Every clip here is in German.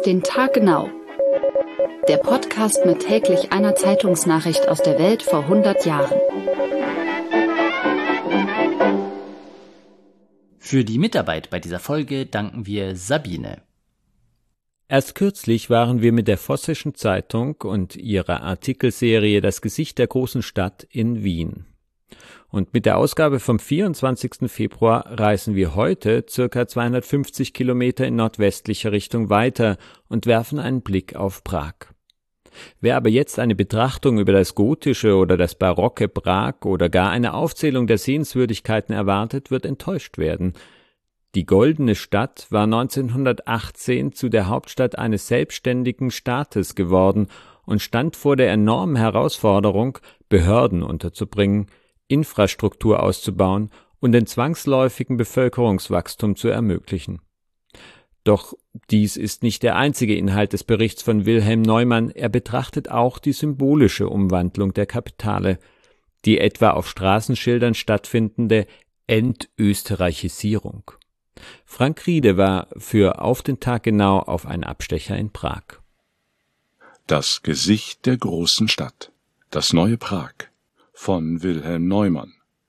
den Tag genau. Der Podcast mit täglich einer Zeitungsnachricht aus der Welt vor 100 Jahren. Für die Mitarbeit bei dieser Folge danken wir Sabine. Erst kürzlich waren wir mit der Vossischen Zeitung und ihrer Artikelserie Das Gesicht der großen Stadt in Wien. Und mit der Ausgabe vom 24. Februar reisen wir heute ca. 250 Kilometer in nordwestlicher Richtung weiter und werfen einen Blick auf Prag. Wer aber jetzt eine Betrachtung über das gotische oder das barocke Prag oder gar eine Aufzählung der Sehenswürdigkeiten erwartet, wird enttäuscht werden. Die Goldene Stadt war 1918 zu der Hauptstadt eines selbstständigen Staates geworden und stand vor der enormen Herausforderung, Behörden unterzubringen, Infrastruktur auszubauen und den zwangsläufigen Bevölkerungswachstum zu ermöglichen. Doch dies ist nicht der einzige Inhalt des Berichts von Wilhelm Neumann, er betrachtet auch die symbolische Umwandlung der Kapitale, die etwa auf Straßenschildern stattfindende Entösterreichisierung. Frank Riede war für Auf den Tag genau auf einen Abstecher in Prag. Das Gesicht der großen Stadt. Das neue Prag von Wilhelm Neumann.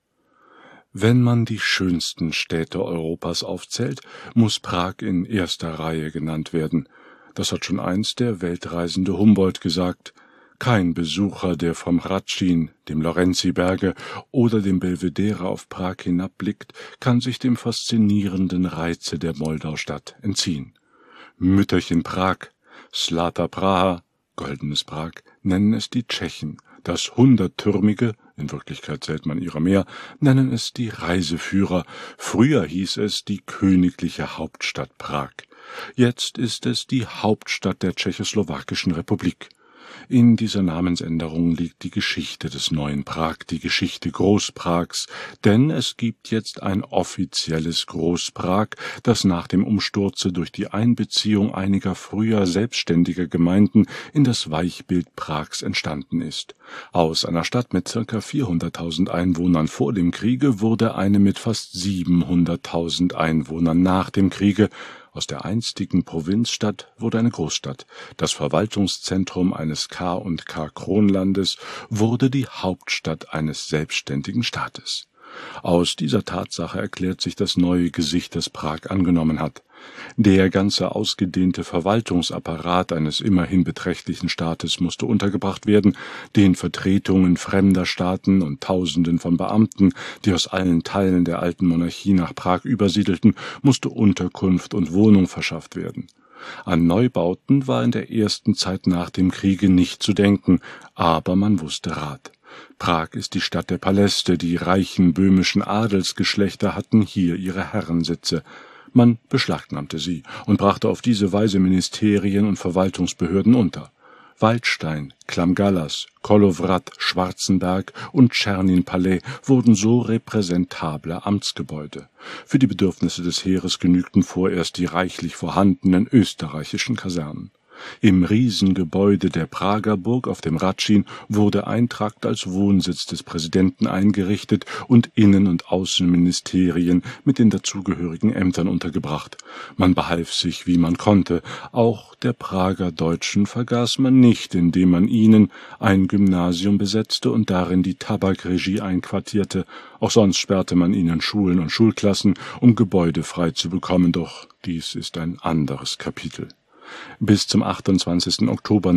Wenn man die schönsten Städte Europas aufzählt, muss Prag in erster Reihe genannt werden. Das hat schon einst der weltreisende Humboldt gesagt. Kein Besucher, der vom Hradschin, dem Lorenzi-Berge oder dem Belvedere auf Prag hinabblickt, kann sich dem faszinierenden Reize der Moldaustadt entziehen. Mütterchen Prag, Zlata Praha, goldenes Prag, nennen es die Tschechen. Das hunderttürmige, in Wirklichkeit zählt man ihrer mehr, nennen es die Reiseführer. Früher hieß es die königliche Hauptstadt Prag. Jetzt ist es die Hauptstadt der Tschechoslowakischen Republik. In dieser Namensänderung liegt die Geschichte des neuen Prag, die Geschichte Großprags, denn es gibt jetzt ein offizielles Großprag, das nach dem Umsturze durch die Einbeziehung einiger früher selbstständiger Gemeinden in das Weichbild Prags entstanden ist. Aus einer Stadt mit ca. 400.000 Einwohnern vor dem Kriege wurde eine mit fast 700.000 Einwohnern nach dem Kriege. Aus der einstigen Provinzstadt wurde eine Großstadt. Das Verwaltungszentrum eines K&K Kronlandes wurde die Hauptstadt eines selbstständigen Staates. Aus dieser Tatsache erklärt sich das neue Gesicht, das Prag angenommen hat. Der ganze ausgedehnte Verwaltungsapparat eines immerhin beträchtlichen Staates musste untergebracht werden, den Vertretungen fremder Staaten und Tausenden von Beamten, die aus allen Teilen der alten Monarchie nach Prag übersiedelten, musste Unterkunft und Wohnung verschafft werden. An Neubauten war in der ersten Zeit nach dem Kriege nicht zu denken, aber man wusste Rat. Prag ist die Stadt der Paläste, die reichen böhmischen Adelsgeschlechter hatten hier ihre Herrensitze. Man beschlagnahmte sie und brachte auf diese Weise Ministerien und Verwaltungsbehörden unter. Waldstein, Klamgalas, Kolowrat, Schwarzenberg und Tschernin-Palais wurden so repräsentable Amtsgebäude. Für die Bedürfnisse des Heeres genügten vorerst die reichlich vorhandenen österreichischen Kasernen. Im Riesengebäude der Prager Burg auf dem Hradschin wurde ein Trakt als Wohnsitz des Präsidenten eingerichtet und Innen- und Außenministerien mit den dazugehörigen Ämtern untergebracht. Man behalf sich, wie man konnte. Auch der Prager Deutschen vergaß man nicht, indem man ihnen ein Gymnasium besetzte und darin die Tabakregie einquartierte. Auch sonst sperrte man ihnen Schulen und Schulklassen, um Gebäude frei zu bekommen, doch dies ist ein anderes Kapitel. Bis zum 28. Oktober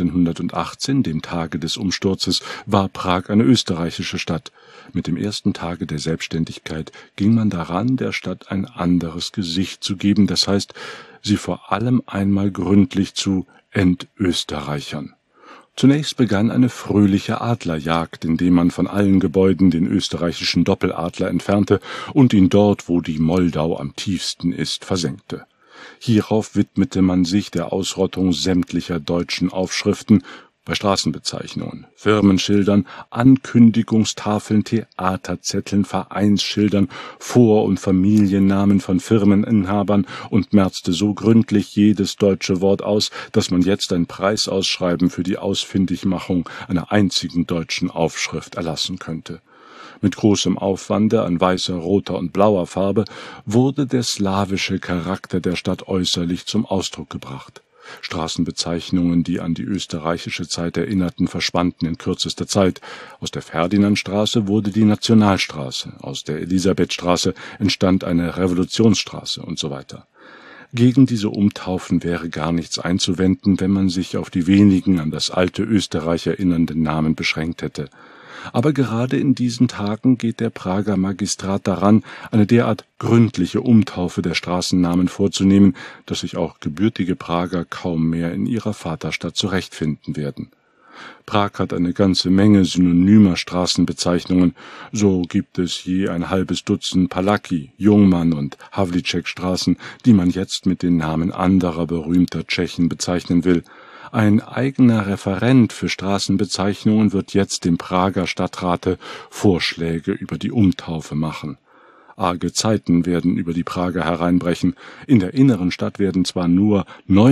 1918, dem Tage des Umsturzes, war Prag eine österreichische Stadt. Mit dem ersten Tage der Selbstständigkeit ging man daran, der Stadt ein anderes Gesicht zu geben, das heißt, sie vor allem einmal gründlich zu entösterreichern. Zunächst begann eine fröhliche Adlerjagd, indem man von allen Gebäuden den österreichischen Doppeladler entfernte und ihn dort, wo die Moldau am tiefsten ist, versenkte. Hierauf widmete man sich der Ausrottung sämtlicher deutschen Aufschriften bei Straßenbezeichnungen, Firmenschildern, Ankündigungstafeln, Theaterzetteln, Vereinsschildern, Vor- und Familiennamen von Firmeninhabern und merzte so gründlich jedes deutsche Wort aus, dass man jetzt ein Preisausschreiben für die Ausfindigmachung einer einzigen deutschen Aufschrift erlassen könnte. Mit großem Aufwande an weißer, roter und blauer Farbe wurde der slawische Charakter der Stadt äußerlich zum Ausdruck gebracht. Straßenbezeichnungen, die an die österreichische Zeit erinnerten, verschwanden in kürzester Zeit. Aus der Ferdinandstraße wurde die Nationalstraße, aus der Elisabethstraße entstand eine Revolutionsstraße und so weiter. Gegen diese Umtaufen wäre gar nichts einzuwenden, wenn man sich auf die wenigen an das alte Österreich erinnernden Namen beschränkt hätte. Aber gerade in diesen Tagen geht der Prager Magistrat daran, eine derart gründliche Umtaufe der Straßennamen vorzunehmen, dass sich auch gebürtige Prager kaum mehr in ihrer Vaterstadt zurechtfinden werden. Prag hat eine ganze Menge synonymer Straßenbezeichnungen, so gibt es je ein halbes Dutzend Palacky, Jungmann und Havlicek-Straßen, die man jetzt mit den Namen anderer berühmter Tschechen bezeichnen will. Ein eigener Referent für Straßenbezeichnungen wird jetzt dem Prager Stadtrate Vorschläge über die Umtaufe machen. Arge Zeiten werden über die Prager hereinbrechen. In der inneren Stadt werden zwar nur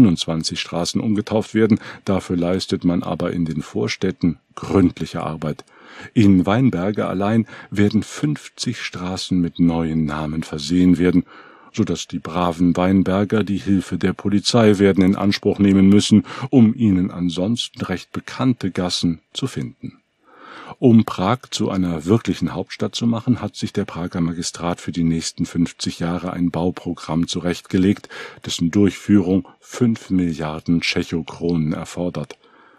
29 Straßen umgetauft werden, dafür leistet man aber in den Vorstädten gründliche Arbeit. In Weinberge allein werden 50 Straßen mit neuen Namen versehen werden, so dass die braven Weinberger die Hilfe der Polizei werden in Anspruch nehmen müssen, um ihnen ansonsten recht bekannte Gassen zu finden. Um Prag zu einer wirklichen Hauptstadt zu machen, hat sich der Prager Magistrat für die nächsten 50 Jahre ein Bauprogramm zurechtgelegt, dessen Durchführung 5 Milliarden Tschechokronen erfordert.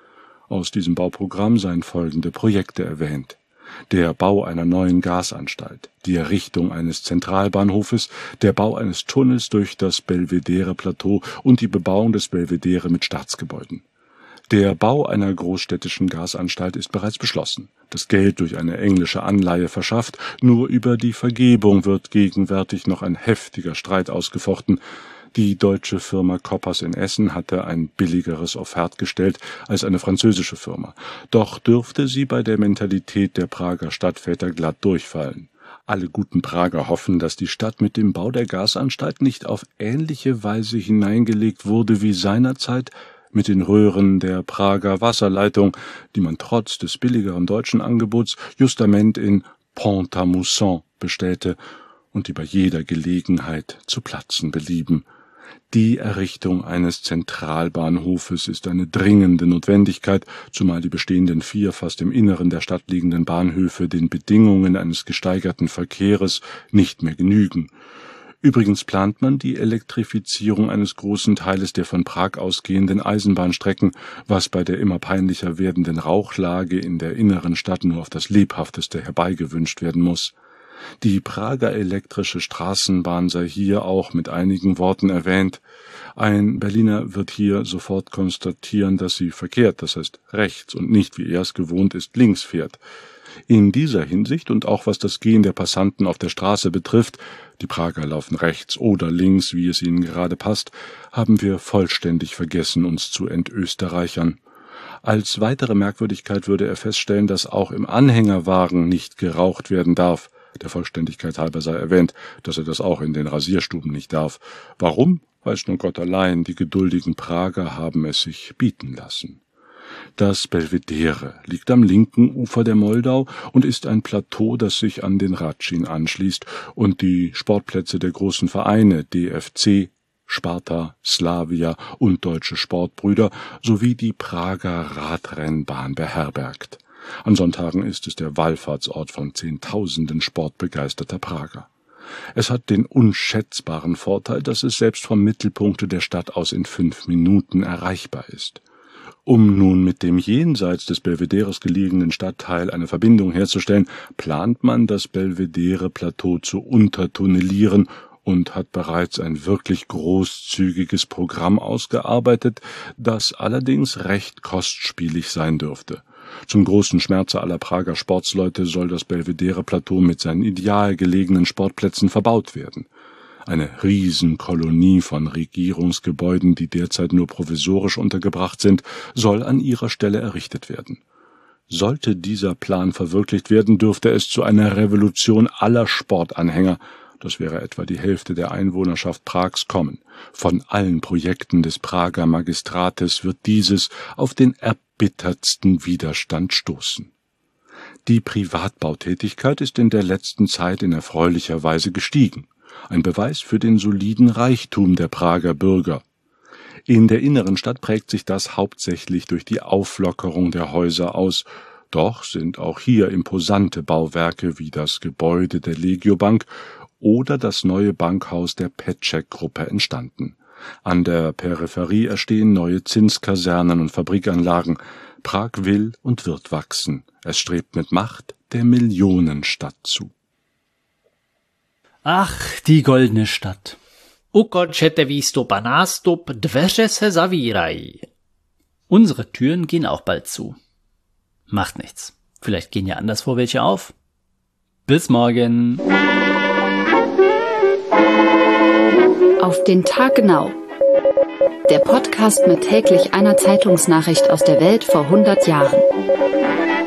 Aus diesem Bauprogramm seien folgende Projekte erwähnt: der Bau einer neuen Gasanstalt, die Errichtung eines Zentralbahnhofes, der Bau eines Tunnels durch das Belvedere-Plateau und die Bebauung des Belvedere mit Staatsgebäuden. Der Bau einer großstädtischen Gasanstalt ist bereits beschlossen, das Geld durch eine englische Anleihe verschafft, nur über die Vergebung wird gegenwärtig noch ein heftiger Streit ausgefochten. Die deutsche Firma Koppers in Essen hatte ein billigeres Offert gestellt als eine französische Firma, doch dürfte sie bei der Mentalität der Prager Stadtväter glatt durchfallen. Alle guten Prager hoffen, dass die Stadt mit dem Bau der Gasanstalt nicht auf ähnliche Weise hineingelegt wurde wie seinerzeit mit den Röhren der Prager Wasserleitung, die man trotz des billigeren deutschen Angebots justament in Pont-à-Mousson bestellte und die bei jeder Gelegenheit zu platzen belieben. Die Errichtung eines Zentralbahnhofes ist eine dringende Notwendigkeit, zumal die bestehenden 4 fast im Inneren der Stadt liegenden Bahnhöfe den Bedingungen eines gesteigerten Verkehres nicht mehr genügen. Übrigens plant man die Elektrifizierung eines großen Teiles der von Prag ausgehenden Eisenbahnstrecken, was bei der immer peinlicher werdenden Rauchlage in der inneren Stadt nur auf das Lebhafteste herbeigewünscht werden muss. Die Prager elektrische Straßenbahn sei hier auch mit einigen Worten erwähnt. Ein Berliner wird hier sofort konstatieren, dass sie verkehrt, das heißt rechts und nicht, wie er es gewohnt ist, links fährt. In dieser Hinsicht und auch was das Gehen der Passanten auf der Straße betrifft, die Prager laufen rechts oder links, wie es ihnen gerade passt, haben wir vollständig vergessen, uns zu entösterreichern. Als weitere Merkwürdigkeit würde er feststellen, dass auch im Anhängerwagen nicht geraucht werden darf. Der Vollständigkeit halber sei erwähnt, dass er das auch in den Rasierstuben nicht darf. Warum, weiß nur Gott allein, die geduldigen Prager haben es sich bieten lassen. Das Belvedere liegt am linken Ufer der Moldau und ist ein Plateau, das sich an den Ratschin anschließt und die Sportplätze der großen Vereine DFC, Sparta, Slavia und Deutsche Sportbrüder sowie die Prager Radrennbahn beherbergt. An Sonntagen ist es der Wallfahrtsort von Zehntausenden sportbegeisterter Prager. Es hat den unschätzbaren Vorteil, dass es selbst vom Mittelpunkt der Stadt aus in 5 Minuten erreichbar ist. Um nun mit dem jenseits des Belvederes gelegenen Stadtteil eine Verbindung herzustellen, plant man, das Belvedere-Plateau zu untertunnelieren und hat bereits ein wirklich großzügiges Programm ausgearbeitet, das allerdings recht kostspielig sein dürfte. Zum großen Schmerze aller Prager Sportsleute soll das Belvedere-Plateau mit seinen ideal gelegenen Sportplätzen verbaut werden. Eine Riesenkolonie von Regierungsgebäuden, die derzeit nur provisorisch untergebracht sind, soll an ihrer Stelle errichtet werden. Sollte dieser Plan verwirklicht werden, dürfte es zu einer Revolution aller Sportanhänger, das wäre etwa die Hälfte der Einwohnerschaft Prags, kommen. Von allen Projekten des Prager Magistrates wird dieses auf den erbittertsten Widerstand stoßen. Die Privatbautätigkeit ist in der letzten Zeit in erfreulicher Weise gestiegen. Ein Beweis für den soliden Reichtum der Prager Bürger. In der inneren Stadt prägt sich das hauptsächlich durch die Auflockerung der Häuser aus. Doch sind auch hier imposante Bauwerke wie das Gebäude der Legiobank oder das neue Bankhaus der Petschek-Gruppe entstanden. An der Peripherie erstehen neue Zinskasernen und Fabrikanlagen. Prag will und wird wachsen. Es strebt mit Macht der Millionenstadt zu. Ach, die goldene Stadt. Ukončete výstup a nástup, dveře se zavírají. Unsere Türen gehen auch bald zu. Macht nichts. Vielleicht gehen ja anderswo welche auf. Bis morgen. Auf den Tag genau. Der Podcast mit täglich einer Zeitungsnachricht aus der Welt vor 100 Jahren.